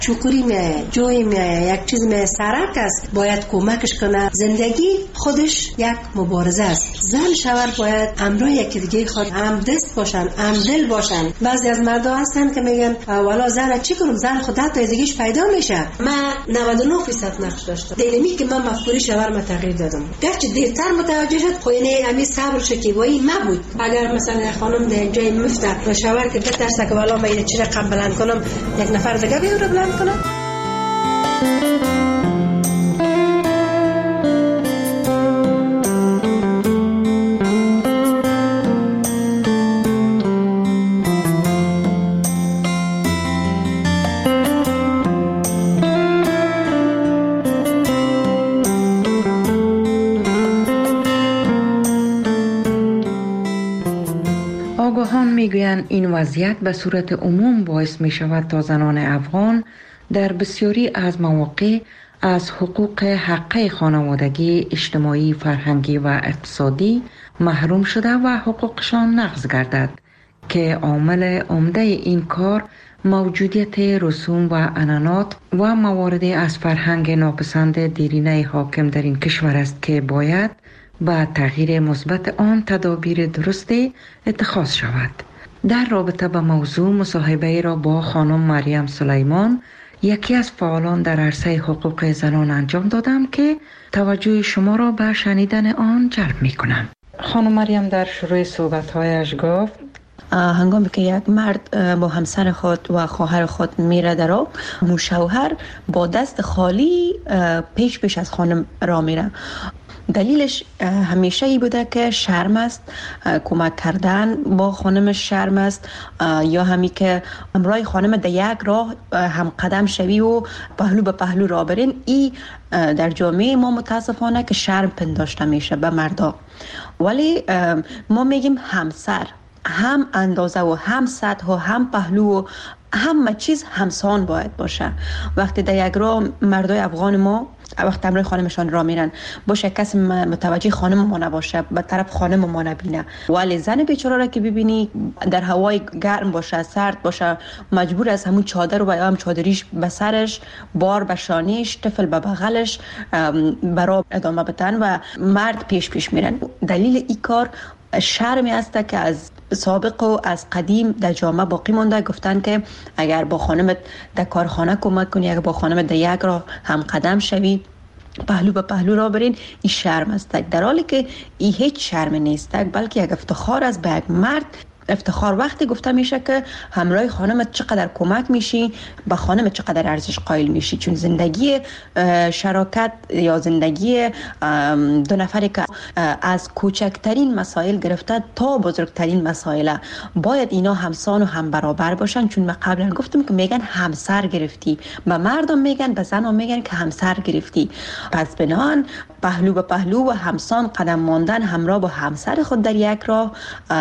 چوکوری میایه، جوی میایه، یک چیز میایه، سرک است، باید کمکش کنه. زندگی خودش یک مبارزه است. زن شوهر باید همراه یکی دیگه خود هم دست باشن، هم دل باشن. بعضی از مردا هستن که میگن والا زن چی کنم، زن خدا تا زندگیش پیدا میشه. من 99% نقش داشتم. دلیمی که من مفکوری شوهرم تغییر دادم. گرچه دیرتر متوجه شد، خو اینه امی صبر شکیبایی نبود. اگر مثلا خانم در جای مفته و شوهر که بترسه که والا من اینو چی رقم بلند کنم، یک نفر دیگه بیاره بلند کنم. آگاهان میگویند این وضعیت به صورت عموم باعث می شود تا زنان افغان در بسیاری از مواقع از حقوق حقه خانوادگی، اجتماعی، فرهنگی و اقتصادی محروم شده و حقوقشان نقض گردد که عامل عمده این کار موجودیت رسوم و عنعنات و مواردی از فرهنگ ناپسند دیرینه حاکم در این کشور است که باید با تغییر مثبت آن تدابیر درستی اتخاذ شود. در رابطه با موضوع مصاحبه را با خانم مریم سلیمان، یکی از فعالان در عرصه حقوق زنان انجام دادم که توجه شما را به شنیدن آن جلب می کنم. خانم مریم در شروع صحبت‌هایش گفت هنگامی که یک مرد با همسر خود و خواهر خود میره در آب، شوهر با دست خالی پیش از خانم را میره. دلیلش همیشه ای بوده که شرم است، کمک کردن با خانمش شرم است، یا همی که همراه خانم در یک راه هم قدم شوی و پهلو به پهلو را برین. ای در جامعه ما متاسفانه که شرم پنداشته میشه به مردا. ولی ما میگیم همسر هم اندازه و هم سطح و هم پهلو و همه چیز همسان باید باشه. وقتی در یک راه مردای افغان ما وقتی همراه خانمشان را میرن، باشه کسی متوجه خانم ما نباشه، به طرف خانم ما نبینه، ولی زن بیچاره را که ببینی در هوای گرم باشه، سرد باشه، مجبور از همون چادر و یا هم چادریش به سرش، بار به شانیش، طفل به بغلش برای ادامه بدن و مرد پیش میرن. دلیل این کار شرمی است که از سابق و از قدیم در جامعه باقی مونده. گفتن که اگر با خانمت در کارخانه کمک کنی، اگر با خانمت در یک راه هم قدم شوی، پهلو به پهلو را برین، این شرم است. در حالی که این هیچ شرم نیست، بلکه یک افتخار است به یک مرد. افتخار وقتی گفته میشه که همراه خانمت چقدر کمک میشی، به خانمت چقدر ارزش قائل میشی. چون زندگی شراکت یا زندگی دو نفری که از کوچکترین مسائل گرفته تا بزرگترین مسائل باید اینا همسان و هم برابر باشن. چون من قبلا گفتم که میگن همسر گرفتی، به مردم میگن، به زنان میگن که همسر گرفتی. پس بنان پهلو به پهلو و همسان قدم ماندن همراه با همسر خود در یک راه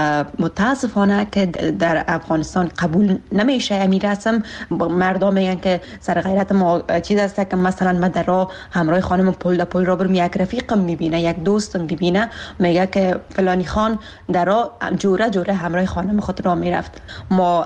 متاسفانه که در افغانستان قبول نمیشه. امیر رسم مردم میگن که سر غیرت ما چیز است که مثلا من در راه همراه خانم پل را برم، یک رفیقم میبینه، یک دوستم میبینه، میگه که فلانی خان در راه جوره همراه خانم خود را میرفت. ما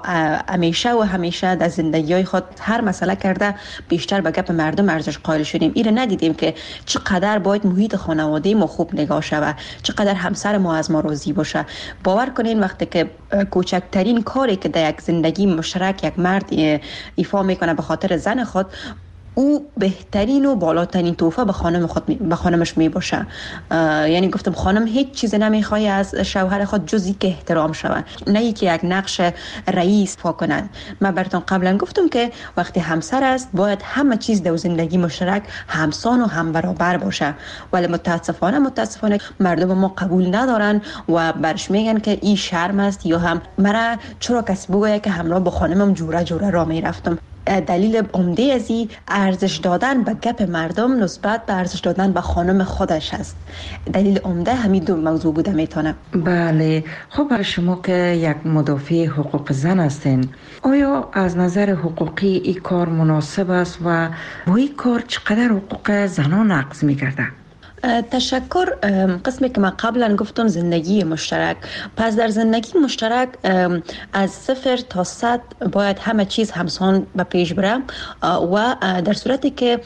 همیشه در زندگی خود هر مسئله کرده بیشتر به گپ مردم ارزش قائل شدیم. ایره ندیدیم که چقدر باید محیط خانواده ما خوب نگاه شود، چقدر همسر ما از ما راضی باشه. باور کنین وقتی که کوچکترین کاری که در یک زندگی مشترک یک مرد ایفا میکنه به خاطر زن خود، او بهترین و بالاترین تحفه به خانمش میباشه. یعنی گفتم خانم هیچ چیز نمیخواد از شوهر خود جز اینکه احترام شود، نه اینکه یک نقش رئیس ایفا کنه. من براتون قبلا گفتم که وقتی همسر است باید همه چیز در زندگی مشترک همسان و هم برابر باشه. ولی متاسفانه مردم ما قبول ندارن و برش میگن که این شرم است، یا هم مرا چرا کسی بگه که همراه با خانمم جوره را میرفتم. دلیل عمده از این ارزش دادن به گپ مردم نسبت به ارزش دادن به خانم خودش است. دلیل عمده همین دو موضوع بوده میتونه. بله، خب برای شما که یک مدافع حقوق زن هستین، آیا از نظر حقوقی این کار مناسب است و با این کار چقدر حقوق زنان نقض می‌گردد؟ تشکر. قسمی که من قبلا گفتم زندگی مشترک. پس در زندگی مشترک از 0 تا 100 باید همه چیز همسان به پیش بره و در صورتی که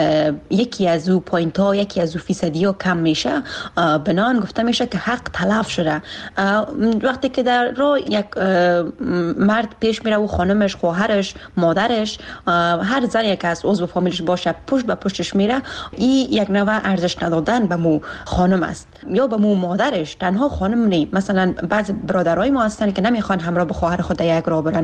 یکی از او پوینت ها، یکی از او فیصدی ها کم میشه، بنان گفته میشه که حق تلف شده. وقتی که در راه یک مرد پیش میره و خانمش، خواهرش، مادرش، هر زنی که از عضو فامیلش باشه پشت به پشتش میره، این یک نوع ارزش ندادن به مو خانم است یا به مو مادرش. تنها خانم نی، مثلا بعض برادرای ما هستن که نمیخوان همراه به خواهر خود یک راه برن،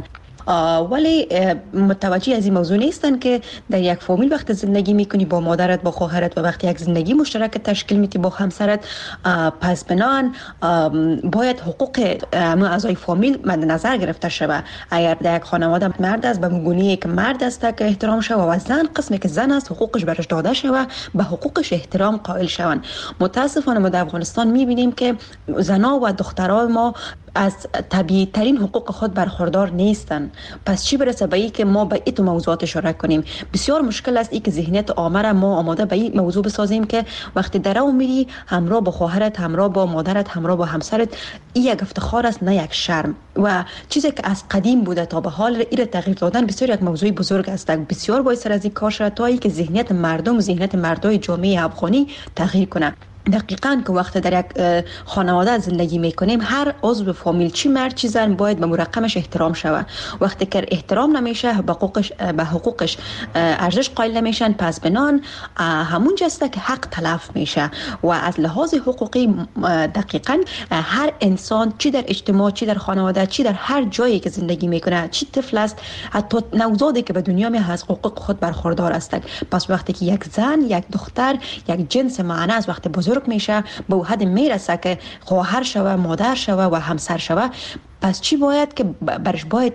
ولی متوجه از این موضوع نیستن که در یک فامیل وقت زندگی میکنی با مادرت، با خواهرت، و وقتی یک زندگی مشترک تشکیل میدی با همسرت، پس بنان باید حقوق اعضای فامیل مد نظر گرفته شود. اگر در یک خانواده مرد است، به گونه‌ای که مرد است که احترام شود، و زن قسمی که زن است حقوقش برش داده شود، به حقوقش احترام قائل شوند. متاسفانه ما در افغانستان میبینیم که زنها و دخترای ما از طبیعی ترین حقوق خود برخوردار نیستن. پس چی برسه به این که ما به این موضوعات اشاره کنیم؟ بسیار مشکل است این که ذهنیت عامه را ما آماده به این موضوع بسازیم که وقتی در اون میری همراه با خواهرت، همراه با مادرت، همراه با همسرت، این یک افتخار است نه یک شرم. و چیزی که از قدیم بوده تا به حال این تغییر دادن بسیار یک موضوع بزرگ است. بسیار باید سر از این کار شد تا اینکه ذهنیت مردم و ذهنیت مردای جامعه افغانی تغییر کنه. دقیقاً که وقت در یک خانواده زندگی میکنیم، هر عضو فامیل، چی مرد چی زن، باید به مرقمش احترام شود. وقتی که احترام نمیشه، به حقوقش ارزش قائل نمیشن، پس بنان همون جسته که حق تلف میشه. و از لحاظ حقوقی دقیقاً هر انسان، چی در اجتماع، چی در خانواده، چی در هر جایی که زندگی میکنه، چی طفل است، حتی نوزادی که به دنیا میاد، از حقوق خود برخوردار است. پس وقتی که یک زن، یک دختر، یک جنس معنی است، وقتی بزرگ میشه به حد میرسه که خواهر شوه، مادر شوه و همسر شوه، پس چی باید که برش باید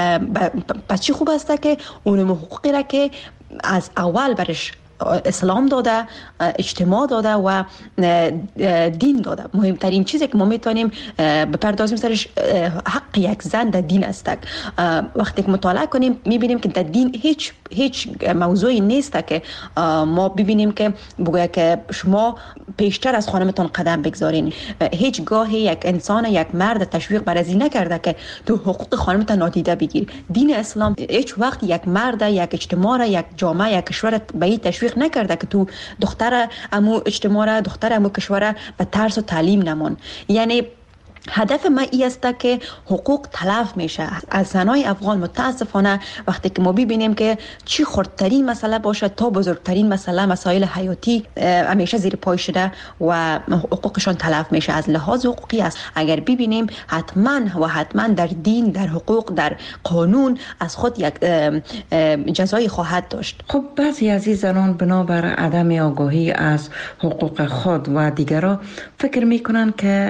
پس چی خوب است که اون حقوقی را که از اول برش اسلام داده، اجتماع داده و دین داده. مهمترین چیزی که ما میتونیم بپردازیم سرش حق یک زن در دین است. وقتی که مطالعه کنیم میبینیم که در دین هیچ موضوعی نیست که ما ببینیم که بگوید که شما پیشتر از خانمتان قدم بگذارین. هیچ گاهی یک انسان، یک مرد تشویق بر از این نکرده که تو حقوق خانمتان نادیده بگیر. دین اسلام هیچ وقت یک مرد، یک اجتماع، یک جامعه، یک کشور به این تشویق نکرده که تو دختر امو اجتماع، دختر امو کشور به ترس و تعلیم نمون. یعنی هدف ما این است که حقوق تلف میشه از زنای افغان. متاسفانه وقتی که ما ببینیم که چی خردترین مسئله باشه تا بزرگترین مسئله، مسائل حیاتی همیشه زیر پای شده و حقوقشان تلف میشه. از لحاظ حقوقی است اگر ببینیم حتما در دین، در حقوق، در قانون از خود یک جزایی خواهد داشت. خب بعضی از این زنان بنابر عدم آگاهی از حقوق خود و دیگران فکر میکنن که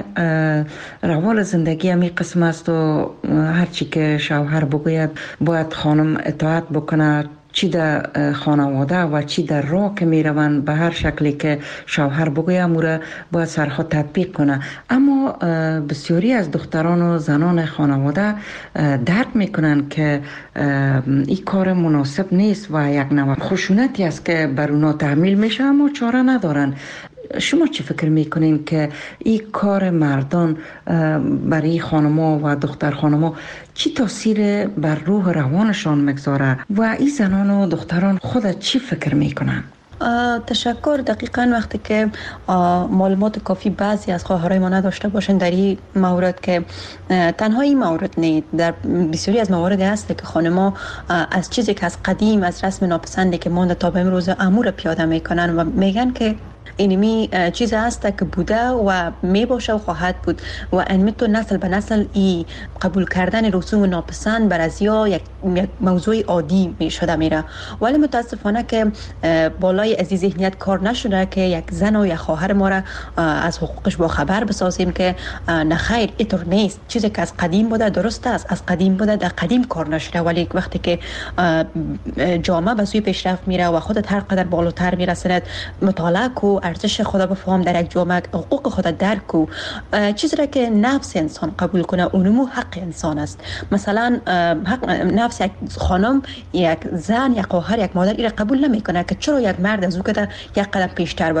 روال زندگی همی قسم است و هرچی که شوهر بگوید باید خانم اطاعت بکنه، چی در خانواده و چی در راه که می روند به هر شکلی که شوهر بگوید موره باید سرها تطبیق کنه. اما بسیاری از دختران و زنان خانواده درک می کنند که این کار مناسب نیست و یک نوع خشونتی است که بر اونا تحمیل میشه، اما چاره ندارن. شما چی فکر میکنین که این کار مردان برای خانما و دختر خانما چی تاثیر بر روح روانشان میگذاره و این زنان و دختران خود چی فکر میکنن؟ تشکر. دقیقاً وقتی که معلومات کافی بعضی از خواهرای ما نداشته باشن در این مورد، که تنها این مورد نیست، در بسیاری از موارد هست که خانم‌ها از چیزی که از قدیم، از رسم ناپسندی که مونده تا به امروز امور پیاده میکنن و میگن که اینمی چیز هست که بوده و می باشه و خواهد بود و اینمی تو نسل به نسل ای قبول کردن رسوم ناپسند بر از یا یک موضوع عادی می شده میره. ولی متاسفانه که بالای از این ذهنیت کار نشده که یک زن و یک خواهر ما را از حقوقش با خبر بسازیم که نه خیر، اینطور نیست. چیزی که از قدیم بوده درست است، از قدیم بوده، در قدیم کار نشده. ولی وقتی که جامعه به سوی پیشرفت میره و خودت هر قدر بالاتر میرسند، مطالعه کو، ارزش خود بفهم، در یک جامعه حقوق خود درک کو، چیزی را که نفس انسان قبول کنه اونمو حق انسان است. مثلا حق نفس یک خانم، یک زن، یک خواهر، یک مادر این را قبول نمیکنه که چرا یک مرد از او که یک قدم پیشتر بره.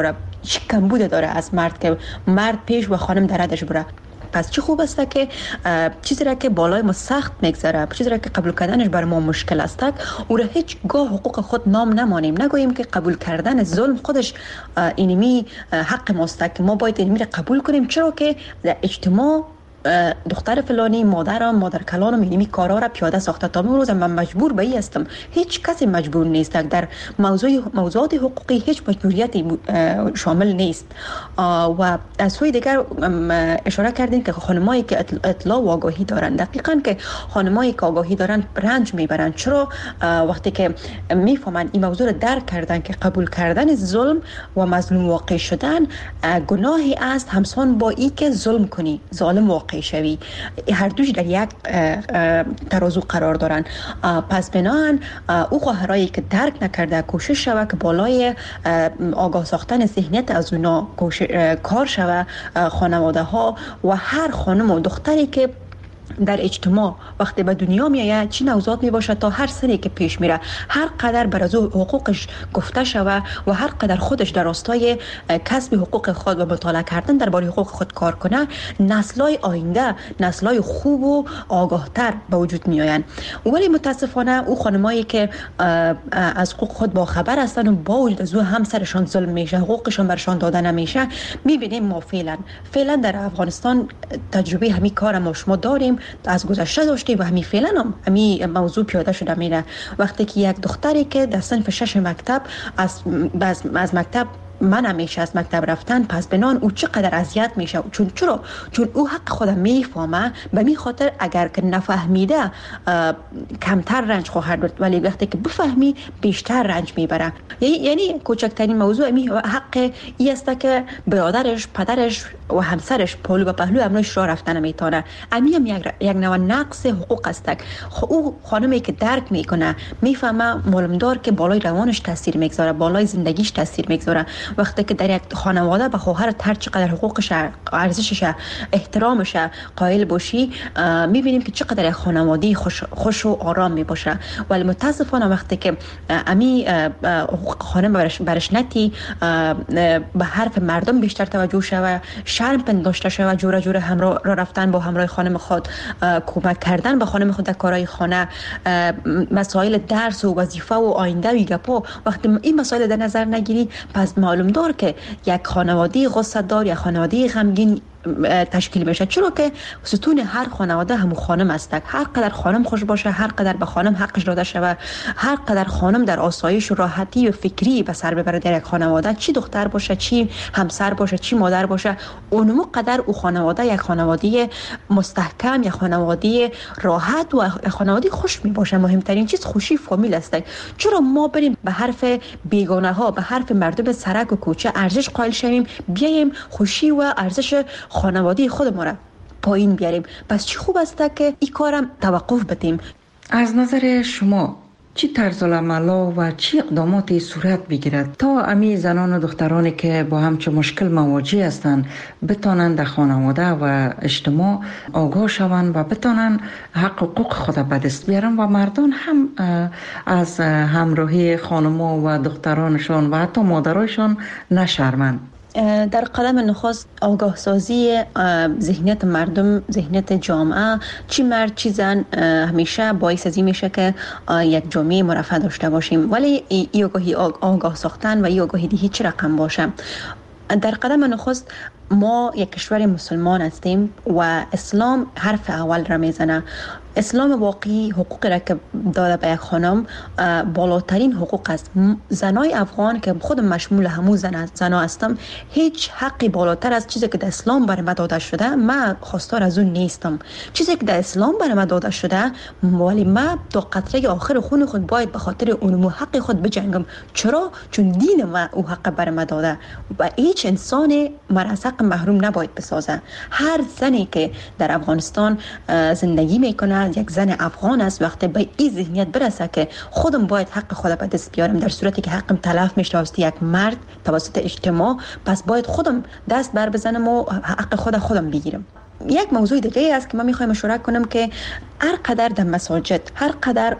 چی کمبود داره از مرد که مرد پیش و خانم در ردش بره. پس چه خوب است که چیزی را که بالای ما سخت میگذره، چیزی را که قبول کردنش برای ما مشکل است، او را هیچ گاه حقوق خود نام نمانیم، نگوییم که قبول کردن ظلم خودش اینمی حق ماست که ما باید اینمی را قبول کنیم، چرا که در اجتماع دختر فلانی مادر کلانم اینمی کارا را پیاده ساخته. تا امروز من مجبور به این هستم، هیچ کسی مجبور نیست. در موضوعات حقوقی هیچ مجبوریتی شامل نیست. و از سوی دیگر اشاره کردین که خانمایی که اطلاع و آگاهی دارن، دقیقاً که خانمایی که آگاهی دارن رنج میبرن. چرا؟ وقتی که میفهمن این موضوع را درک کردن که قبول کردن ظلم و مظلوم واقع شدن گناهی است همسان با این که ظلم کنی، ظالم واقع شوی. هر دوش در یک ترازو قرار دارن. پس بناهن او خواهرایی که درک نکرده کوشش شوه که بالای آگاه ساختن ذهنیت از اونا کار شوه. خانواده ها و هر خانم و دختری که در اجتماع وقتی به دنیا میآید چی نوزاد می باشد، تا هر سنی که پیش میره هر قدر بر از حقوقش گفته شوه و هر قدر خودش در راستای کسب حقوق خود و مطالعه کردن درباره حقوق خود کار کنه، نسل‌های آینده نسل‌های خوب و آگاه‌تر به وجود میآیند. ولی متاسفانه او خانمایی که از حقوق خود با خبر هستند و با وجود از او همسرشان ظلم میشه، حقوقشان برشان داده نمیشه، میبینیم ما فعلا در افغانستان تجربه همین کار ما شما داریم، از گذشته داشتیم و همین فعلا هم همین موضوع پیاده شده میره. وقتی که یک دختری که در صنف 6 مکتب از مکتب من همیشه از مکتب رفتن، پس بنان او چقدر اذیت میشه. چون او حق خودم میفهمه، به می خاطر اگر که نفهمیده کمتر رنج خواهد برد، ولی وقتی که بفهمی بیشتر رنج میبره. یعنی کوچکترین موضوع می حق ای است که برادرش، پدرش و همسرش پهلو به پهلو امروز راه رفتن میتونه. امی هم یک نوع نقص حقوق است. او خانمی که درک میکنه، میفهمه معلومدار که بالای روانش تاثیر میگذاره، بالای زندگیش تاثیر میگذاره. وقتی که در یک خانواده به خواهر هر چقدر حقوقش، ارزشش، احترامش قائل باشی، میبینیم که چقدر یک خانواده خوش و آرام میباشه. ولی متاسفانه وقتی که امی حقوق خانم برش نتی، به حرف مردم بیشتر توجه شوه، شرم پنداشته شوه، جوره همراه رفتن با همراه خانم خود، کمک کردن به خانم خود در کارهای خانه، مسائل درس و وظیفه و آینده و گپا، وقتی این مسائل در نظر نگیری، پس معلوم دار که یک خانواده غصه دار، یک خانواده غمگین تشکیل میشه. چرا که ستون هر خانواده همون خانم است. هر قدر خانم خوش باشه، هر قدر به خانم حقش داده شود، هر قدر خانم در آسایش و راحتی و فکری به سر ببره در یک خانواده، چی دختر باشه، چی همسر باشه، چی مادر باشه، اونمو قدر او خانواده یک خانواده مستحکم، یک خانواده راحت و یک خانواده خوش می باشه. مهمترین چیز خوشی فامیل است. چرا ما بریم به حرف بیگانه ها، به حرف مردم سرک و کوچه ارزش قائل شویم، بیایم خوشی و ارزش خانواده خود ما را پایین بیاریم؟ پس چی خوب است که این کارم توقف بدیم. از نظر شما چی طرز العمل و چی اقداماتی صورت بگیرد تا امی زنان و دخترانی که با همچه مشکل مواجه هستند بتانند در خانواده و اجتماع آگاه شوند و بتانند حق حقوق خود به دست بیارن و مردان هم از همراهی خانما و دخترانشان و حتی مادرایشان نشرمند؟ در قدم نخست آگاه سازی ذهنیت مردم، ذهنیت جامعه، چی مرد چی زن، همیشه باعث از این میشه که یک جامعه مرفه داشته باشیم. ولی این آگاهی آگاه ساختن و این آگاهی دهی چه رقم باشه؟ در قدم نخست ما یک کشور مسلمان هستیم و اسلام حرف اول را میزنه. اسلام واقعی حقوق را که داده به یک خانم بالاترین حقوق است. زنای افغان که خود مشمول همون زنا هستم، هیچ حقی بالاتر از چیزی که در اسلام برای ما داده شده من خواستار از اون نیستم. چیزی که در اسلام برای ما داده شده، ولی من تا قطره آخر خون خود باید به خاطر اون حق خود بجنگم. چرا؟ چون دین ما او حق برای ما داده و هیچ انسان مرا محروم نباید بسازه. هر زنی که در افغانستان زندگی میکنه یک زن افغان است. وقتی به این ذهنیت برسه که خودم باید حق خودم به دست بیارم، در صورتی که حقم تلف میشه توسط یک مرد، توسط اجتماع، پس باید خودم دست بر بزنم و حق خودم بگیرم. یک موضوع دیگه است که من میخوایم اشاره کنم که هر قدر در مساجد، هر قدر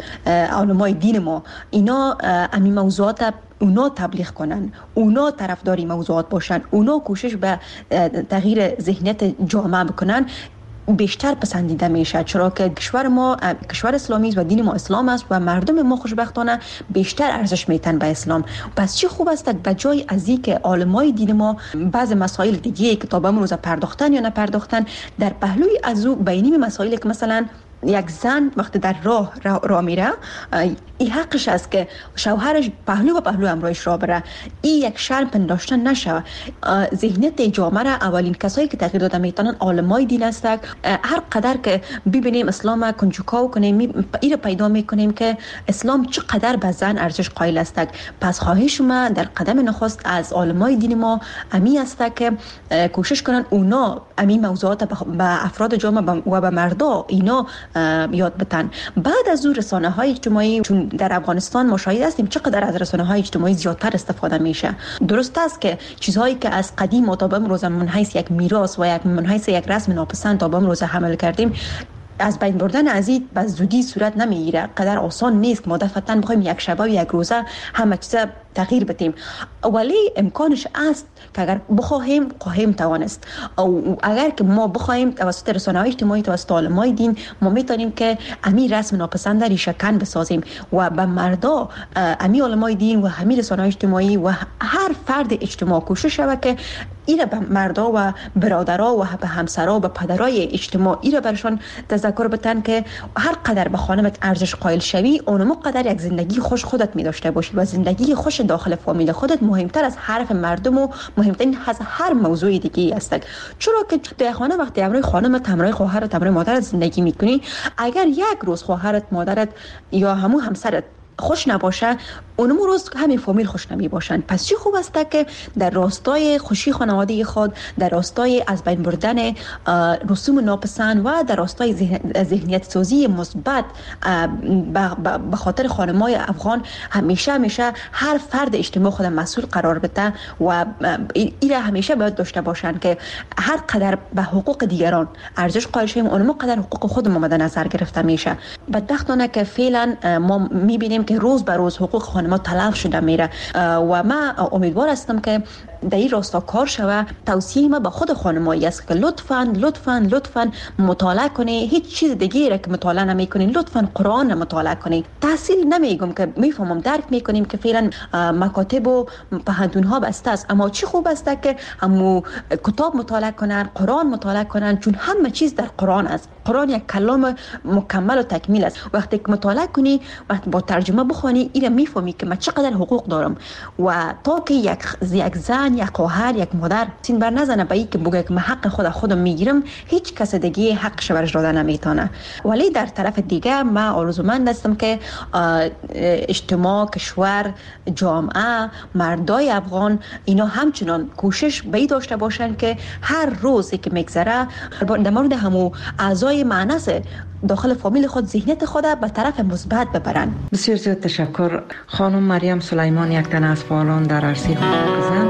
علمای دین ما اینا امی موضوعات اونا تبلیغ کنن، اونا طرفداری موضوعات باشن، اونا کوشش به تغییر ذهنیت جامعه بکنن، بیشتر پسندیده میشه، چرا که کشور ما کشور اسلامی است و دین ما اسلام است و مردم ما خوشبختانه بیشتر ارزش میتن به اسلام. پس چی خوب است به جای از این که علمای دین ما بعض مسائل دیگه که تا به امروز پرداختن یا نپرداختن، در پهلوی از او بینیم مسائلی که مثلا یک زن وقتی در راه میره، این حقش است که شوهرش پهلو و پهلو همراهش راه بره. این یک شرم پنداشتن نشه. ذهنیت جامعه را اولین کسایی که تغییر داده میتونن علمای دین هستند. هر قدر که ببینیم اسلام کنجکاو کنیم، این رو پیدا میکنیم که اسلام چقدر به زن ارزش قائل است. پس خواهش ما در قدم نخست از علمای دین ما امی است که کوشش کنن اونا امی موضوعات به افراد جامعه و به مردا اینا یاد بدن. بعد از اون رسانه‌های اجتماعی، چون در افغانستان ما شاهد هستیم چقدر از رسانه‌های اجتماعی زیادتر استفاده میشه. درست است که چیزهایی که از قدیم تا به امروز من حیث یک میراث و یک من حیث یک رسم ناپسند تا به امروز حمل کردیم، از بین بردن از این به زودی صورت نمیگیره. قدر آسان نیست که ما دفعتاً بخوایم یک شب و یک روزه همه چیز تغییر بدیم، ولی امکانش است که اگر بخواهیم خواهیم توانست. او اگر که ما بخواهیم توسط رسانه‌های اجتماعی، توسط علمای دین، ما میتونیم که امی رسم ناپسند ریشه کن بسازیم و به مردا امی علمای دین و همین رسانه‌های اجتماعی و هر فرد اجتماع کوشش شود که ایره به مردا و برادرها و به همسرها و به پدرای اجتماع ایره برشان تذکر بدن که هر قدر به خانمت ارزش قائل شوی، اونم قدر یک زندگی خوش خودت می داشته باشی و زندگی خوش داخل فامیل خودت مهمتر از حرف مردم و مهمترین از هر موضوع دیگه است. چرا که در خانه وقتی همراه خانمت، همراه خواهرت، همراه مادرت زندگی میکنی، اگر یک روز خواهرت، مادرت یا همون همسرت خوش نباشه، اونم روز همین فامیل خوش نمی باشن. پس چی خوب است که در راستای خوشی خانواده خود، در راستای از بین بردن رسوم ناپسند و در راستای ذهنیت سازی مثبت به خاطر خانمای افغان همیشه هر فرد اجتماع خود مسئول قرار بده و ایره همیشه باید داشته باشن که هر قدر به حقوق دیگران ارزش قائل شویم، اونم قدر حقوق خودمون مد نظر گرفته میشه. بدبختانه که فعلا ما میبینیم که روز به روز حقوق خانم‌ها تلف شده میره و من امیدوار هستم که در این راستا کار شوه. توصیه ما به خود خانمایی است که لطفاً مطالعه کنه. هیچ چیز دیگه را که مطالعه نمی‌کنین، لطفاً قرآن را مطالعه کنین. تحصیل نمیگم که میفهمم، درک میکنیم که فعلا مکاتب و پهنتون‌ها بسته است، اما چی خوب است که همو کتاب مطالعه کنن، قرآن مطالعه کنن، چون همه چیز در قرآن است. قرآن یک کلام مکمل و تکمیل است. وقتی که مطالعه کنی، وقتی با ترجمه بخونی، اینا میفهمی که من چقدر حقوق دارم و تا که یک زن، یک خواهر، یک مادر سین بر نزنه به این که بگه که من حق خودم میگیرم، هیچ کس دیگه حقش برش داده نمیتونه. ولی در طرف دیگه من آرزومند هستم که اجتماع، کشور، جامعه، مردای افغان اینا همچنان کوشش به این داشته باشن که هر روزی که میگذره در مورد همو اعضای معنس داخل فامیل خود ذهنیت خود به طرف مثبت ببرن. بسیار زیاد تشکر خانم مریم سلیمان، یک تن از فعالان در عرصه حقوق زن.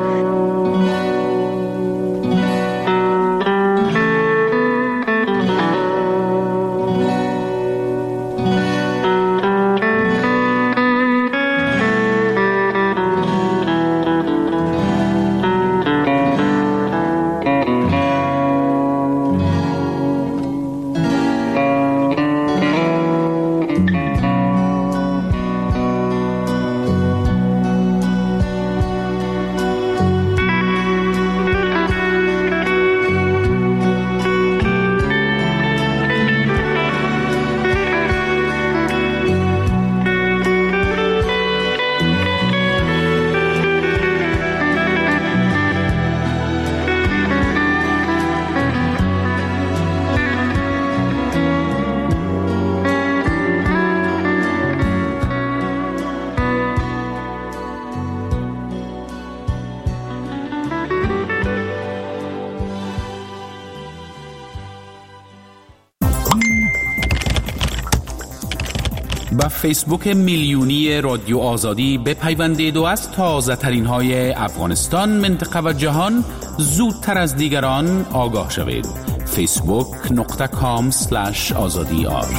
با فیسبوک میلیونی رادیو آزادی بپیوندید و از تازه ترین های افغانستان، منطقه و جهان زودتر از دیگران آگاه شوید. facebook.com/azadiar.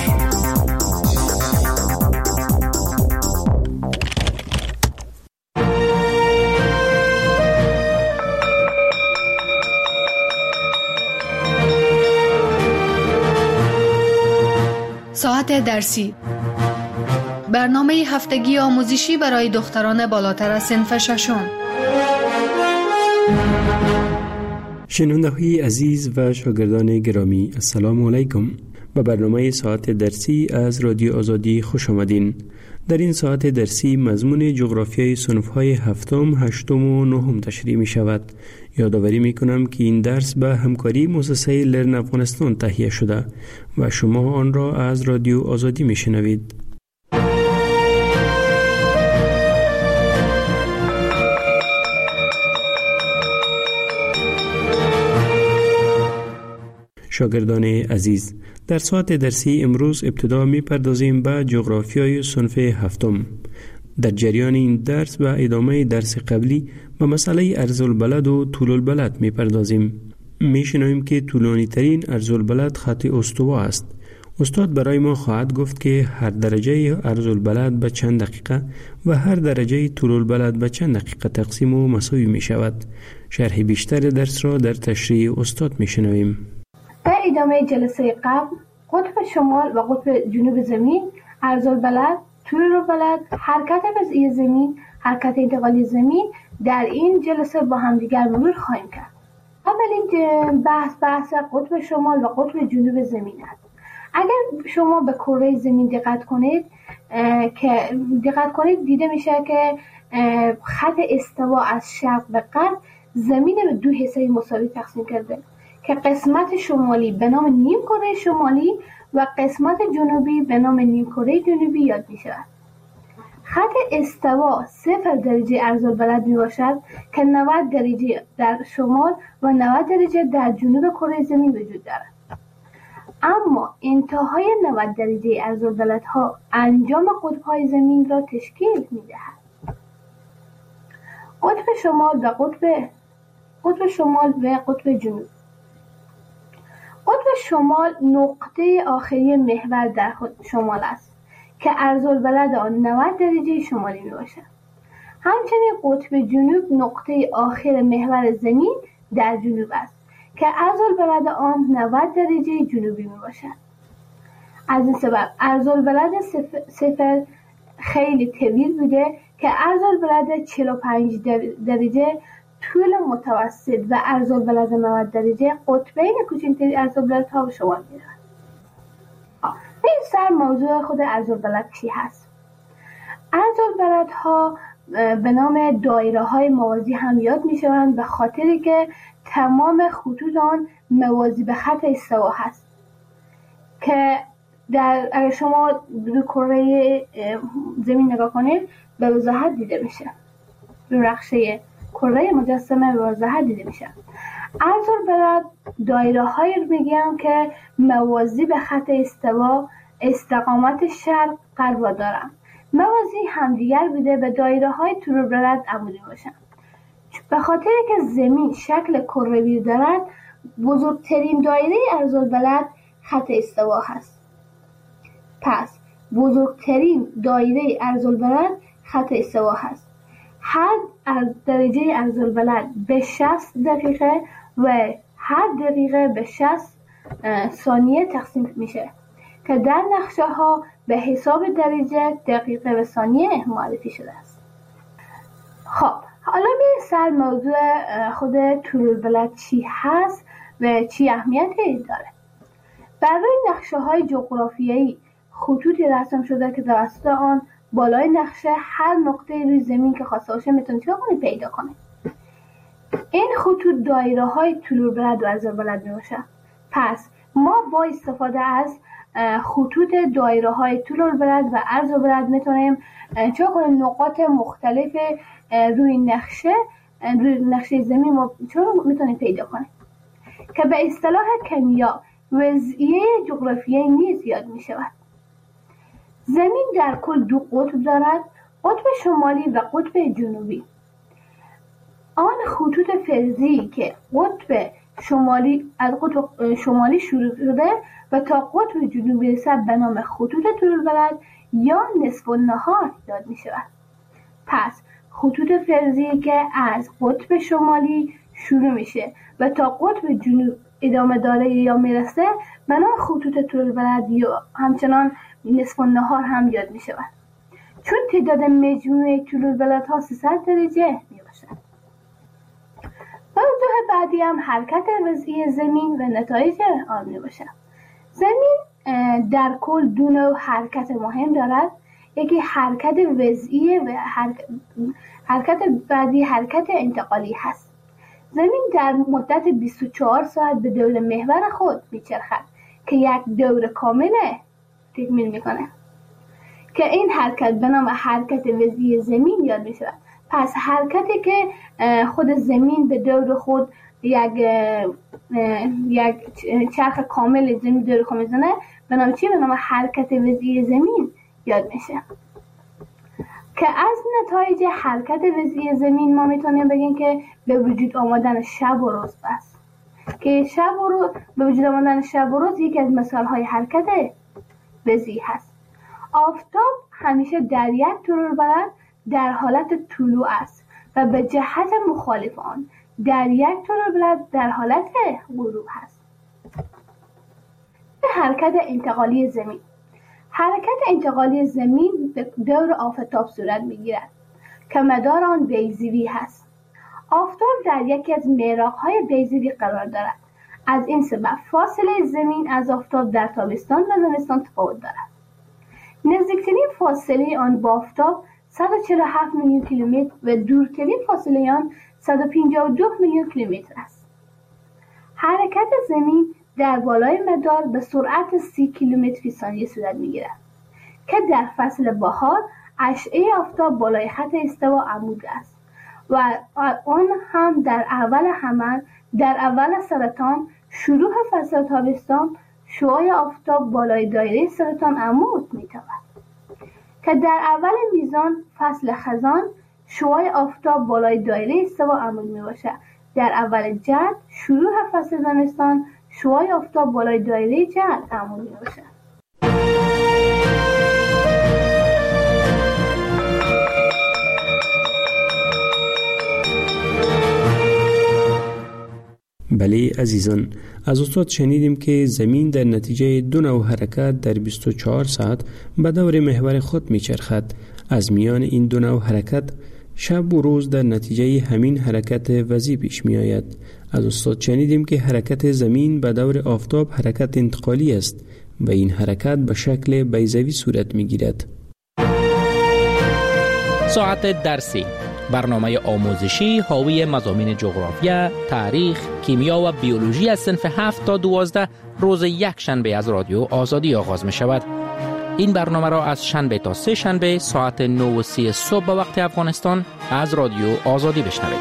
ساعت درسی، برنامه هفتگی آموزشی برای دختران بالاتر از صنف ششم. شنونده‌های عزیز و شاگردان گرامی، السلام علیکم. به برنامه ساعت درسی از رادیو آزادی خوش آمدین. در این ساعت درسی مضمون جغرافیای صنف‌های هفتم، هشتم و نهم تشریح می شود. یادآوری می کنم که این درس به همکاری مؤسسه لرن افغانستان تهیه شده و شما آن را از رادیو آزادی می شنوید. شاگردان عزیز، در ساعت درسی امروز ابتدا می پردازیم به جغرافیای صنف هفتم. در جریان این درس و ادامه درس قبلی به مسئله ارض‌البلد و طول البلد می پردازیم. می شنویم که طولانی ترین ارض‌البلد خط استوا است. استاد برای ما خواهد گفت که هر درجه ارض‌البلد به چند دقیقه و هر درجه طول البلد به چند دقیقه تقسیم و مساوی می شود. شرح بیشتر درس را در تشریح استاد می شنویم. در ادامه جلسه قبل قطب شمال و قطب جنوب زمین، ارض‌البلد، طول البلد، حرکت وضعی زمین، حرکت انتقالی زمین در این جلسه با هم دیگر مرور خواهیم کرد. اولین بحث قطب شمال و قطب جنوب زمین است. اگر شما به کره زمین دقت کنید دیده میشه که خط استوا از شرق به غرب زمین به دو حصه مساوی تقسیم کرده که قسمت شمالی به نام نیم کره شمالی و قسمت جنوبی به نام نیم کره جنوبی یاد می شود. خط استوا 0 درجه ارض‌البلد می باشد که 90 درجه در شمال و 90 درجه در جنوب کره زمین وجود دارد. اما انتهای 90 درجه ارض‌البلدها انجام قطب‌های زمین را تشکیل می دهد. قطب شمال و قطب جنوب. قطب شمال نقطه آخری محور در شمال است که ارض‌البلد آن 90 درجه شمالی می باشد. همچنین قطب جنوب نقطه آخر محور زمین در جنوب است که ارض‌البلد آن 90 درجه جنوبی می باشد. از این سبب ارض‌البلد 0 خیلی طویل بوده که ارض‌البلد 45 درجه طول متوسط و ارض‌البلد 90 درجه قطبین کوچکترین ارض‌البلدها به شمار می‌رود. این سر موضوع خود ارض‌البلد چی هست؟ ارض‌البلدها به نام دایره‌های موازی هم یاد می‌شوند به خاطری که تمام خطوط آن موازی به خط استوا هست که اگر شما به کره زمین نگاه کنید به وضاحت دیده میشه. به نقشه کره مجسمه به وضاحت دیده میشه. ارض‌البلد دایره‌هایی رو میگم که موازی به خط استوا استقامت شرق غرب دارن. موازی همدیگر بوده به دایره‌های طول البلد عمودی باشن. به خاطر که زمین شکل کروی دارد بزرگترین دایره ارض‌البلد خط استوا هست. پس بزرگترین دایره ارض‌البلد خط استوا هست. هر درجه ارض‌البلد به 60 دقیقه و هر دقیقه به 60 ثانیه تقسیم میشه که در نقشه ها به حساب درجه دقیقه و ثانیه معرفی شده است. خب حالا به سر موضوع خود طول البلد چی هست و چی اهمیتی داره. برای نقشه های جغرافیایی خطوطی رسم شده که توسط آن بالای نقشه هر نقطه روی زمین که خواسته باشه میتونید چه کنید پیدا کنید. این خطوط دایره های طول البلد و ارض‌البلد میباشه. پس ما با استفاده از خطوط دایره های طول البلد و ارض‌البلد میتونیم چه کنیم نقاط مختلف روی نقشه زمین ما میتونیم پیدا کنیم که به اصطلاح کیمیا وضعیه جغرافیایی نیز یاد میشود. زمین در کل دو قطب دارد، قطب شمالی و قطب جنوبی. آن خطوط فرضی که قطب از قطب شمالی شروع شده و تا قطب جنوبی رسد به نام خطوط طول‌البلد یا نصف النهار یاد می شود. پس خطوط فرضی که از قطب شمالی شروع میشه و تا قطب جنوب ادامه داره یا میرسه به نام خطوط طول‌البلد یا همچنان نصف النهار هم یاد می شود. چون تعداد مجموعه طول‌البلدها 300 درجه می باشد. موضوع بعدی هم حرکت وضعی زمین و نتایج آن می باشد. زمین در کل دو نوع حرکت مهم دارد. یکی حرکت وضعی و حرکت بعدی حرکت انتقالی هست. زمین در مدت 24 ساعت به دور محور خود میچرخد که یک دور کامل تکمیل میکنه که این حرکت به نام حرکت وضعی زمین یاد میشود. پس حرکتی که خود زمین به دور خود یک چرخ کامل زمین دور خود میزنه به نام چی؟ به نام حرکت وضعی زمین یاد میشه. که از نتایج حرکت وضعی زمین ما میتونیم بگیم که به وجود آمدن شب و روز است که به وجود آمدن شب و روز یکی از مثالهای حرکت وضعی هست. آفتاب همیشه در یک طول‌البلد در حالت طلوع است و به جهت مخالف آن در یک طول‌البلد در حالت غروب هست. حرکت انتقالی زمین. حرکت انتقالی زمین به دور آفتاب صورت میگیرد که مدار آن بیضوی هست. آفتاب در یکی از محراق‌های بیضوی قرار دارد. از این سبب فاصله زمین از آفتاب در تابستان و زمستان تفاوت دارد. نزدیکترین فاصله آن با آفتاب 147 میلیون کیلومتر و دورترین فاصله آن 152 میلیون کیلومتر است. حرکت زمین در بالای مدار به سرعت 30 کیلومتر فی ثانیه صورت میگیرد که در فصل بهار اشعه آفتاب بالای خط استوا عمود است و آن هم در اول سرطان شروع فصل تابستان شعاع آفتاب بالای دایره سرطان عمود میتابد که در اول میزان فصل خزان شعاع آفتاب بالای دایره استوا عمود میباشد. در اول جد شروع فصل زمستان شعاع آفتاب بالای دایره جد عمود میباشد. بله عزیزان، از استاد شنیدیم که زمین در نتیجه دو نوع حرکت در 24 ساعت به دور محور خود میچرخد. از میان این دو نوع حرکت شب و روز در نتیجه همین حرکت وضعی پیش می آید. از استاد شنیدیم که حرکت زمین به دور آفتاب حرکت انتقالی است و این حرکت به شکل بیضوی صورت می گیرد. ساعت درسی، برنامه آموزشی حاوی مضامین جغرافیا، تاریخ، کیمیا و بیولوژی از صنف 7 تا 12 روز یک شنبه از رادیو آزادی آغاز می شود. این برنامه را از شنبه تا سه شنبه ساعت 9:30 صبح به وقت افغانستان از رادیو آزادی بشنوید.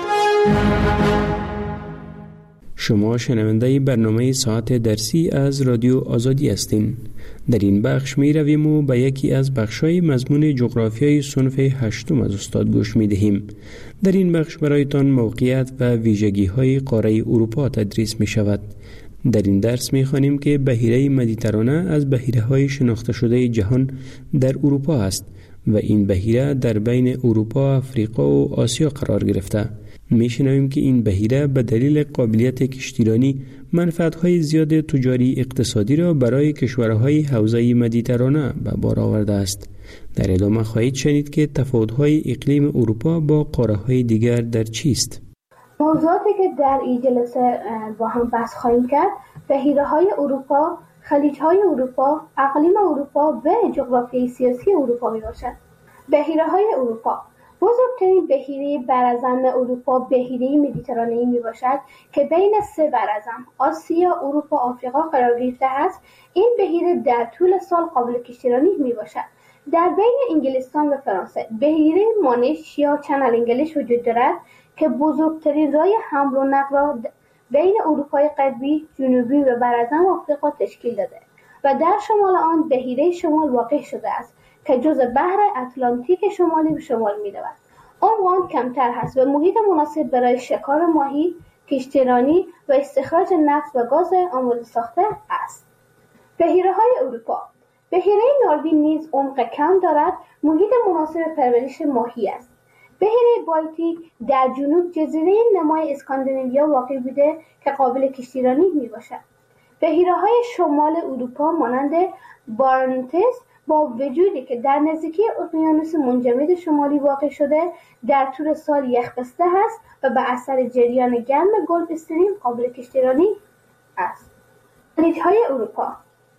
شما شنونده برنامه ساعت درسی از رادیو آزادی هستین. در این بخش می رویم و به یکی از بخش‌های مضمون جغرافیای صنف 8 از استاد گوش می دهیم. در این بخش برایتان موقعیت و ویژگی‌های قاره اروپا تدریس می شود. در این درس می خوانیم که بحیره مدیترانه از بحیره‌های شناخته شده جهان در اروپا است و این بحیره در بین اروپا، افریقا و آسیا قرار گرفته. می شنویم که این بحیره به دلیل قابلیت کشتیرانی منفعت‌های زیاد تجاری اقتصادی را برای کشورهای حوزه مدیترانه به بار آورده است. در ادامه خواهید شنید که تفاوت‌های اقلیم اروپا با قاره‌های دیگر در چیست. موضوعاتی که در این جلسه با هم بحث خواهیم کرد بحیره‌های اروپا، خلیج‌های اروپا، اقلیم اروپا و جغرافیای سیاسی اروپا میباشد. بحیره‌های اروپا بزرگترین بحیره براعظم اروپا بحیره مدیترانه‌ای میباشد که بین سه براعظم آسیا، اروپا، آفریقا قرار گرفته است. این بحیره در طول سال قابل کشتیرانی میباشد. در بین انگلستان و فرانسه بحیره مانش یا چنل انگلیش وجود دارد که بزرگترین راه حمل و نقل را بین اروپای غربی، جنوبی و براعظم آفریقا تشکیل داده و در شمال آن بحیره شمال واقع شده است که جزء بحر اتلانتیک شمالی به شمال می رود. عمق آن کمتر هست و محیط مناسب برای شکار ماهی، کشتیرانی و استخراج نفت و گاز آماده ساخته است. بحیره‌های اروپا. بحیره ناروین نیز عمق کم دارد، محیط مناسب پرورش ماهی است. بحیره بالتیک در جنوب جزیره نمای اسکاندیناویا واقع بوده که قابل کشتیرانی میباشد. بحیره‌های شمال اروپا مانند بارنتس با وجودی که در نزدیکی اقیانوس منجمد شمالی واقع شده در طول سال یخبسته است و به اثر جریان گرم گلف استریم قابل کشتیرانی است. خلیج‌های اروپا.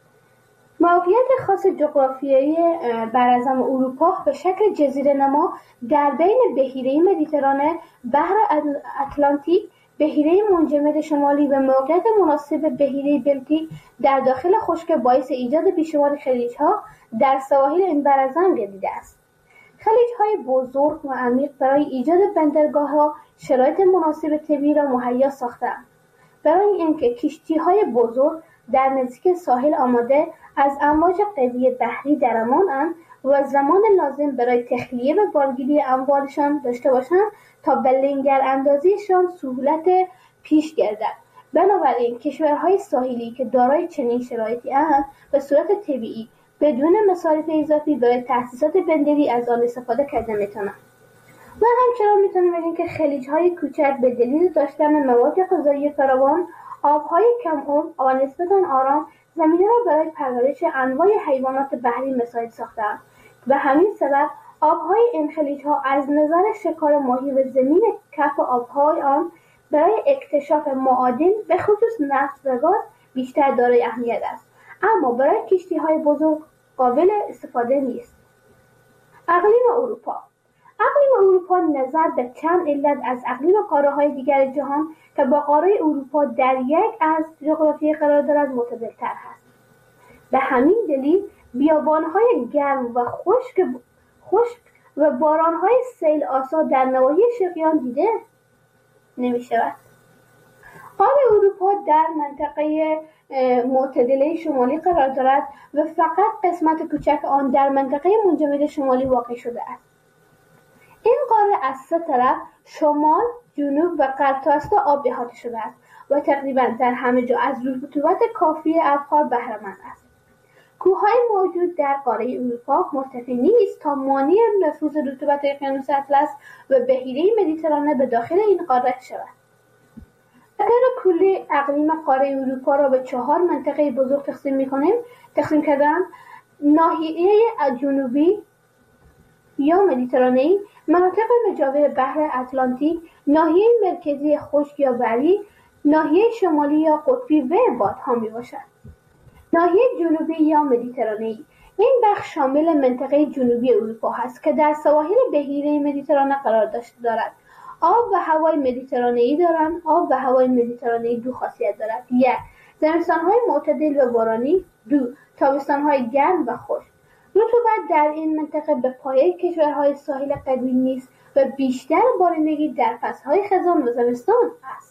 موقعیت خاص جغرافیایی براعظم اروپا به شکل جزیره نما در بین بحیره مدیترانه، بحر اتلانتیک، بحیره منجمد شمالی و موقعیت مناسب بحیره بلتیک در داخل خشک باعث ایجاد بیشمار خلیج‌ها در سواحل این براعظم گردیده است. خلیج‌های بزرگ و عمیق برای ایجاد بندرگاه‌ها شرایط مناسب طبیعی را مهیا ساخته‌اند. برای اینکه کشتی‌های بزرگ در نزدیک ساحل آماده از امواج قوی بحری در امان‌اند و زمان لازم برای تخلیه و بارگیری اموالشان داشته باشند تا به لنگر اندازیشان سهولت پیش گردد. بنابراین کشورهای ساحلی که دارای چنین شرایطی اند به صورت طبیعی بدون مصارف اضافی برای تأسیسات بندری از آن استفاده کرده میتونند. و همچنان میتونیم بگیم که خلیج‌های کوچک به دلیل داشتن مواد غذایی فراوان، آب‌های کم عمق و نسبتاً آرام زمینه را برای پرورش انواع حیوانات بحری مساعد ساختند. به همین سبب آب‌های این خلیج‌ها از نظر شکار ماهی و زمین کف آب‌های آن برای اکتشاف معادن به خصوص نفت و گاز بیشتر دارای اهمیت است، اما برای کشتی‌های بزرگ قابل استفاده نیست. اقلیم اروپا. اقلیم اروپا نظر به چند علت از اقلیم قاره‌های دیگر جهان که با قاره اروپا در یک از جغرافیایی قرار دارد معتدل‌تر است. به همین دلیل بیابان‌های گرم و خشک و باران‌های سیل آسا در نواحی شرقی دیده نمی‌شود. قاره اروپا در منطقه معتدله شمالی قرار دارد و فقط قسمت کوچک آن در منطقه منجمد شمالی واقع شده است. این قاره از سه طرف شمال، جنوب و غرب تا است آب احاطه شده است و تقریباً در همه جا از رطوبت کافی ابخار بهره‌مند است. کوههای موجود در قاره اروپا مرتفع نیست تا مانع نفوذ رطوبت اقیانوس اطلس و بحیره مدیترانه به داخل این قاره شود. به طور کلی اقلیم قاره اروپا را به 4 منطقه بزرگ تقسیم کردن: ناحیه جنوبی یا مدیترانه‌ای، مناطق مجاور بحر اتلانتیک، ناحیه مرکزی خشک یا بری، ناحیه شمالی یا قطبی و بادها میباشد. ناحیه جنوبی یا مدیترانه‌ای این بخش شامل منطقه جنوبی اروپا است که در سواحل بحیره مدیترانه قرار دارد. آب و هوای مدیترانه‌ای دارند. آب و هوای مدیترانه‌ای دو خاصیت دارد: 1. زمستان‌های معتدل و بارانی، 2. تابستان‌های گرم و خشک. رطوبت در این منطقه به پایه کشورهای ساحل قطبی نیست و بیشتر بارندگی در فصل‌های خزان و زمستان است.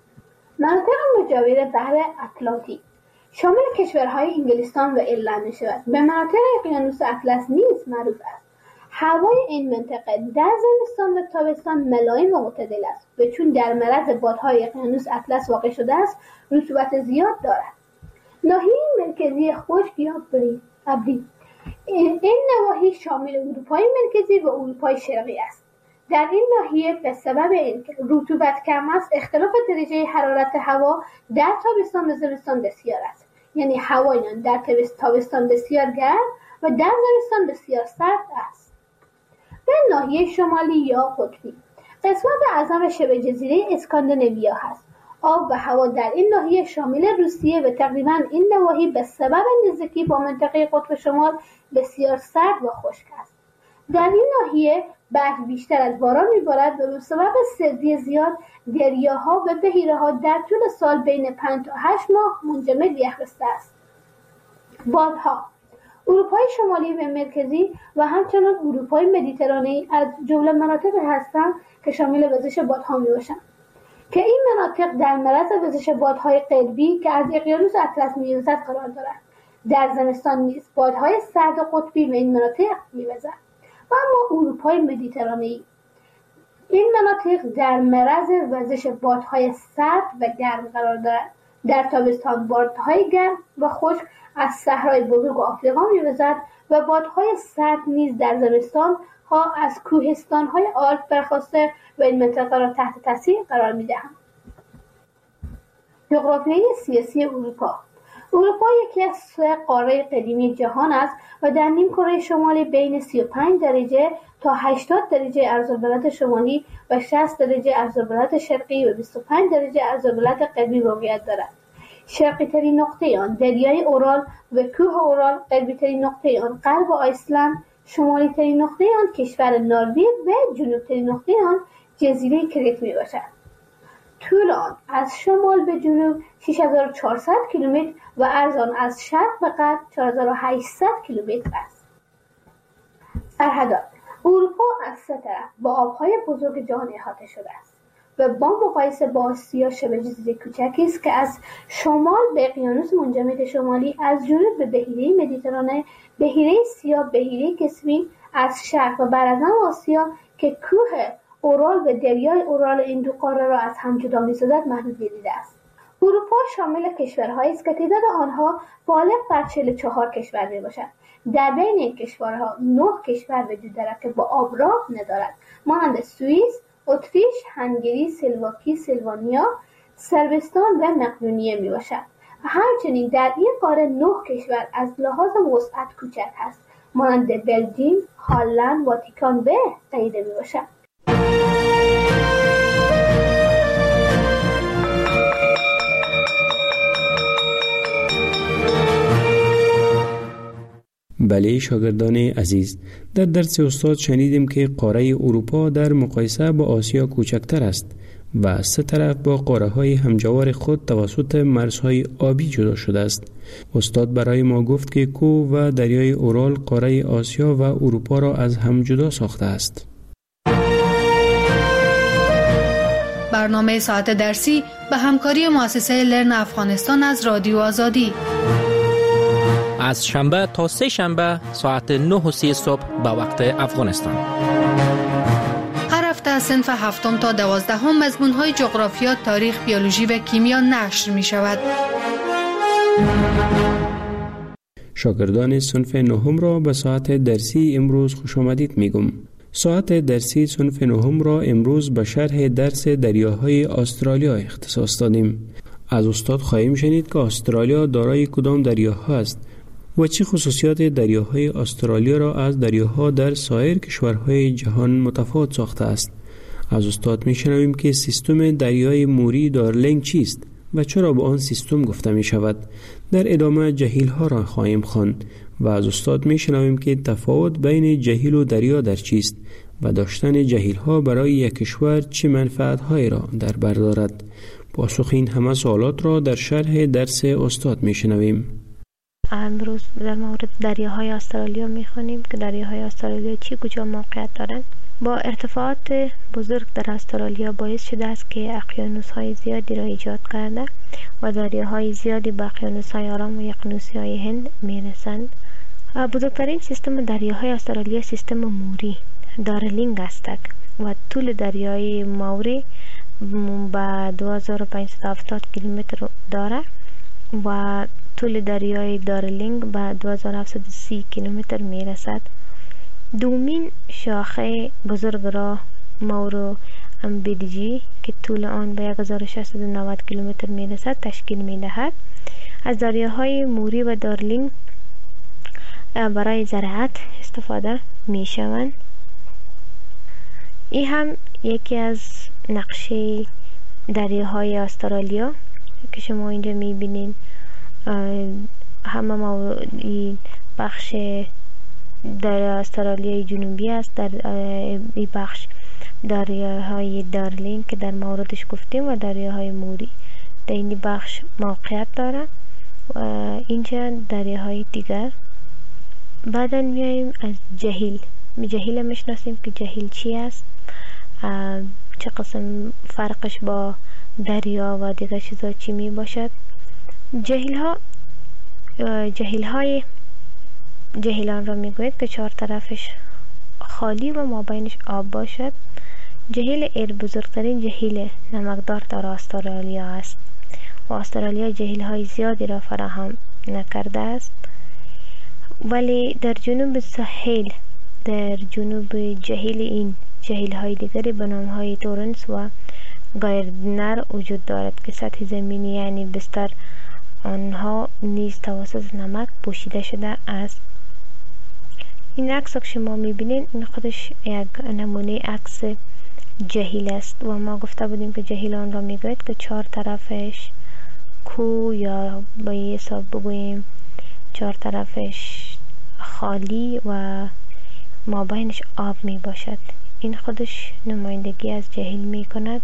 مناطق مجاور بحر اتلانتیک شامل کشورهای انگلستان و ایرلند می‌شود. به مناطق اقیانوس اطلس نیز معروف است. هوای این منطقه در زمستان و تابستان ملایم و معتدل است و چون در معرض بادهای اقیانوس اطلس واقع شده است، رطوبت زیاد دارد. ناحیه مرکزی خشک یا ابری این نواحی شامل اروپای مرکزی و اروپای شرقی است. در این ناحیه به سبب اینکه رطوبت کم است، اختلاف درجه حرارت هوا در تابستان و زمستان بسیار است. یعنی هوای در تابستان بسیار گرم و در زمستان بسیار سرد است. به ناحیه شمالی یا قطبی قسمت اعظم شبه جزیره اسکاندیناویا هست. آب و هوا در این ناحیه شامل روسیه و تقریباً این نواحی به سبب نزدیکی با منطقه قطب شمال بسیار سرد و خشک است. در این ناحیه برف بیشتر از باران میبارد و به سبب سردی زیاد دریاها و بحیره‌ها در طول سال بین 5 تا 8 ماه منجمد یخبسته است. بادها اروپای شمالی و مرکزی و همچنین اروپای مدیترانه‌ای از جمله مناطق هستند که شامل وزش بادها میباشند که این مناطق در معرض وزش بادهای قطبی که از اقیانوس اطلس میوزد قرار دارند. در زمستان نیز بادهای سرد و قطبی به این مناطق میوزد. و اما اروپای مدیترانه‌ای این مناطق در معرض وزش بادهای سرد و گرم قرار دارد. در تابستان بادهای گرم و خشک از صحرای بزرگ آفریقا می‌وزد و بادهای سرد نیز در زمستان ها از کوهستان های آلپ برخاسته و این منطقه را تحت تاثیر قرار می‌دهند. جغرافیای سیاسی اروپا یکی از سه قاره قدیمی جهان است و در نیمکره شمالی بین 35 درجه تا 80 درجه عرض‌البلد شمالی و 60 درجه عرض‌البلد شرقی و 25 درجه عرض‌البلد غربی واقعیت دارد. شرقی ترین نقطه آن دریای اورال و کوه اورال، غربی ترین نقطه آن غرب آیسلند، شمالی ترین نقطه آن کشور نروژ و جنوب ترین نقطه آن جزیره کریت می باشد. طول آن از شمال به جنوب 6400 کیلومتر و عرض آن از شرق به غرب 4800 کیلومتر است. سرحدات اروپا از سه طرف با آبهای بزرگ جهان احاطه شده است و با مقایسه با آسیا شبه جزیره کوچکی است که از شمال به اقیانوس منجمد شمالی، از جنوب به بحیره مدیترانه، بحیره سیاه، بحیره کسپین، از شرق و برازن آسیا که کوه اورال و دریای اورال این دو قاره را از هم جدا می‌سازد محدود گردیده است. اروپا شامل کشورهایی است که تعداد آنها بالغ بر 44 کشور میباشد. در بین این کشورها 9 کشور وجود دارد که با آب راه ندارد، مانند سوئیس، اتریش، هنگری، سلواکی، سلوانیا، صربستان و مقدونیه میباشد. همچنین در این قاره 9 کشور از لحاظ وسعت کوچک است، مانند بلژیم، هلند، واتیکان و غیره میباشد. بله شاگردان عزیز، در درس استاد شنیدیم که قاره اروپا در مقایسه با آسیا کوچکتر است و از سه طرف با قاره‌های همجوار خود توسط مرزهای آبی جدا شده است. استاد برای ما گفت که کوه و دریای اورال قاره آسیا و اروپا را از هم جدا ساخته است. برنامه ساعت درسی به همکاری مؤسسه لرن افغانستان از رادیو آزادی از شنبه تا سه شنبه ساعت 9:30 صبح به وقت افغانستان. هر هفته از صنف 7 تا 12 مضمون‌های جغرافیا، تاریخ، بیولوژی و کیمیا نشر می شود. شاگردان صنف 9 را به ساعت درسی امروز خوش آمدید میگم. ساعت درسی صنف 9 را امروز به شرح درس دریاهای استرالیا اختصاص دادیم. از استاد خواهیم شنید که استرالیا دارای کدام دریاها است و چه خصوصیات دریاهای استرالیا را از دریاها در سایر کشورهای جهان متفاوت ساخته است. از استاد میشنویم که سیستم دریای موری دارلینگ چیست و چرا به آن سیستم گفته می شود. در ادامه جهیل ها را خواهیم خواند و از استاد میشنویم که تفاوت بین جهیل و دریا در چیست و داشتن جهیل ها برای یک کشور چه منفعت هایی را در بر دارد. پاسخ این همه سوالات را در شرح درس استاد میشنویم. امروز در مورد دریاهای استرالیا میخوانیم که دریاهای استرالیا چی کجا موقعیت دارند. با ارتفاعات بزرگ در استرالیا باعث شده است که اقیانوس‌های زیادی را ایجاد کرده و دریاهای زیادی به اقیانوس‌های آرام و اقیانوس‌های هند میرسند. بزرگترین سیستم دریاهای استرالیا سیستم موری دارلینگ است و طول دریای موری به 2570 کیلومتر دارد و طول دریای دارلینگ به 2730 کیلومتر می رسد. دومین شاخه بزرگ را مورو امبیدجی که طول آن به 1690 کیلومتر می رسد تشکیل می دهد. از دریاهای موری و دارلینگ برای زراعت استفاده می شوند. این هم یکی از نقشه دریاهای استرالیا که شما اینجا می بینید. همه بخش در استرالیای جنوبی است. در این بخش دریاهای دارلینگ که در موردش گفتیم و دریاهای موری در این بخش موقعیت دارد و اینجا دریاهای دیگر. بعدا میاییم از جهیل میشناسیم که جهیل چی است، چه قسم فرقش با دریا و دیگر چیزا چی می باشد. جهیلان را میگوید که چهار طرفش خالی و مابینش آب باشد. جهیل بزرگترین جهیل نمکدار در استرالیا است و استرالیا جهیل های زیادی را فراهم نکرده است، ولی در جنوب ساحل، در جنوب جهیل این جهیل های دیگری به نام های تورنس و گایردنر وجود دارد که سطح زمینی یعنی بستر آنها نیز توسط نمک پوشیده شده است. این عکس که شما میبینید این خودش یک نمونه عکس جهیل است و ما گفته بودیم که جهیل آن را میگوید که 4 طرفش کوه یا با یه حساب بگوییم 4 طرفش خالی و ما بینش آب می باشد. این خودش نمایندگی از جهیل می کند.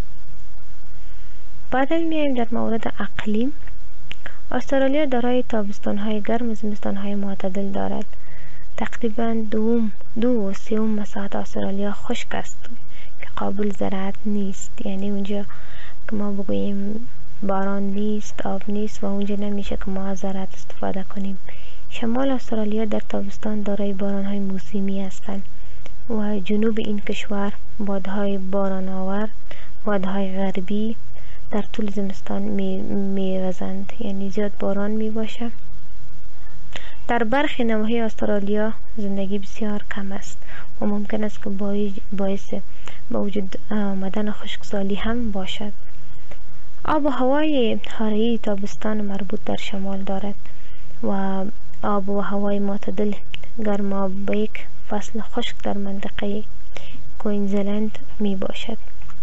بعد میایم در مورد اقلیم. استرالیا دارای تابستان‌های گرم و زمستان‌های معتدل دارد. تقریباً 2/3 مساحت استرالیا خشک است که قابل زراعت نیست، یعنی اونجا که ما بگوییم باران نیست، آب نیست و اونجا نمیشه که ما از زراعت استفاده کنیم. شمال استرالیا در تابستان دارای باران‌های موسمی هستند و جنوب این کشور بادهای باران آور، بادهای غربی در طول زمستان می‌وزند، یعنی زیاد باران میباشه. در برخی نواحی استرالیا زندگی بسیار کم است و ممکن است که باعث به وجود آمدن خشکسالی هم باشد. آب و هوای حاره تابستان مربوط در شمال دارد و آب و هوای معتدل گرمابیک فصل خشک در منطقه کوینزلند می باشد.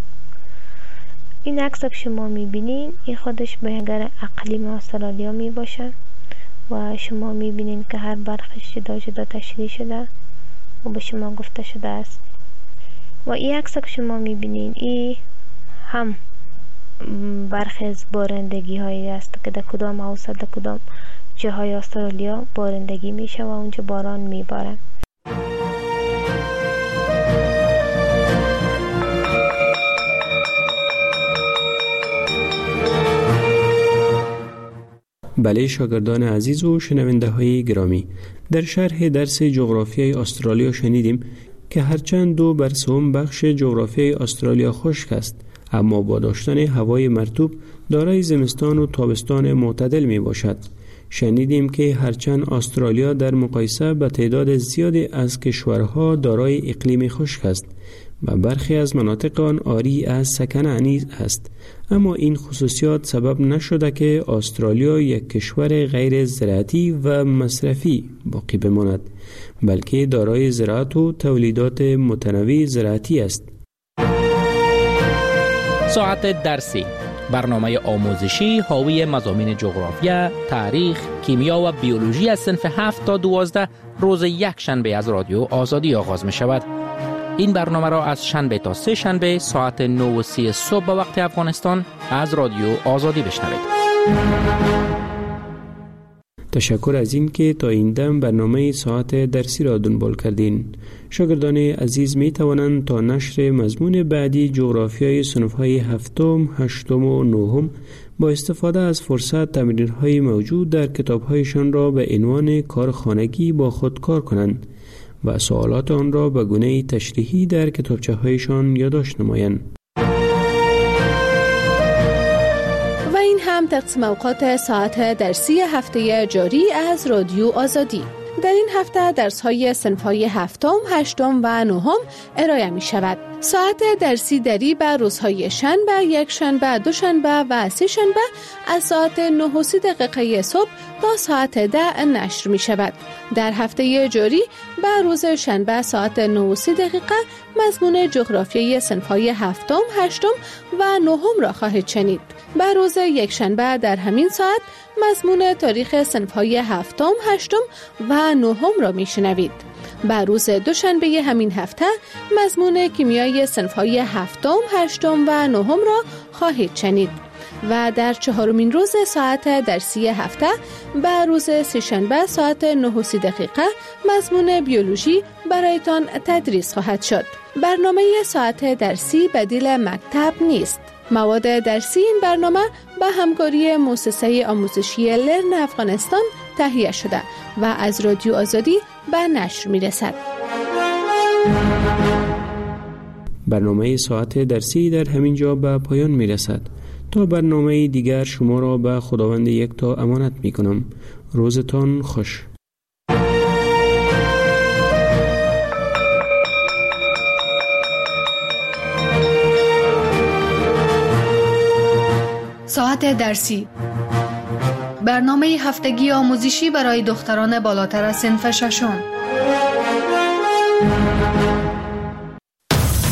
این عکس که شما می بینید این خودش بیانگر اقلیم استرالیا می باشد و شما می بینید که هر برخش جدا جدا تشریح شده و به شما گفته شده است. و این عکس که شما می بینید این هم برخی از بارندگی هایی است که در کدام اوسط در کدام جاهای استرالیا بارندگی میشه و اونجا باران میباره. بله شاگردان عزیز و شنونده های گرامی، در شرح درس جغرافیای استرالیا شنیدیم که هرچند 2/3 بخش جغرافیای استرالیا خشک است، اما با داشتن هوای مرطوب دارای زمستان و تابستان معتدل می باشد. شنیدیم که هرچند استرالیا در مقایسه با تعداد زیادی از کشورها دارای اقلیم خشک است و برخی از مناطق آن عاری از سکنه نیز است، اما این خصوصیات سبب نشده که استرالیا یک کشور غیر زراعتی و مصرفی باقی بماند، بلکه دارای زراعت و تولیدات متنوع زراعتی است. ساعت درسی، برنامه آموزشی حاوی مضامین جغرافیا، تاریخ، کیمیا و بیولوژی از صنف 7 تا 12 روز یک شنبه از رادیو آزادی آغاز می شود. این برنامه را از شنبه تا سه شنبه ساعت 9:30 صبح به وقت افغانستان از رادیو آزادی بشنوید. تشکر از این که تا این دم برنامه ساعت درسی را دنبال کردین. شاگردان عزیز می توانند تا نشر مضمون بعدی جغرافیای صنف‌های 7م، 8م و 9م با استفاده از فرصت تمرین‌های موجود در کتاب‌هایشان را به عنوان کار خانگی با خود کار کنند و سوالات آن را به گونه تشریحی در کتابچه‌هایشان یادداشت نمایند. و این هم تقسیم اوقات ساعت درسی هفته جاری از رادیو آزادی. در این هفته درس‌های صنف‌های 7م، 8م و 9م ارائه می شود. ساعت درسی دری بر روزهای شنبه، یک شنبه، دو شنبه و سه شنبه از ساعت 9:30 صبح تا ساعت 10 نشر می شود. در هفته جاری بر روز شنبه ساعت 9:30 مضمون جغرافیای صنف‌های 7م، 8م و 9م را خواهید شنید. بر روز یک شنبه در همین ساعت مضمون تاریخ صنف‌های 7م، 8م و 9م را میشنوید. بر روز دوشنبه همین هفته مضمون کیمیای صنف‌های 7م، 8م و 9م را خواهید شنید. و در چهارمین روز ساعت درسی هفته بر روز سه‌شنبه ساعت 9:30 مضمون بیولوژی برایتان تدریس خواهد شد. برنامه ساعت درسی بدیل مکتب نیست. مواد درسی این برنامه با همکاری مؤسسه آموزشی لرن افغانستان تهیه شده و از رادیو آزادی به نشر می رسد. برنامه ساعت درسی در همین جا به پایان می رسد. تا برنامه دیگر شما را به خداوند یکتا امانت می کنم. روزتان خوش. ساعت درسی، برنامه هفتگی آموزشی برای دختران بالاتر از صنف ششم.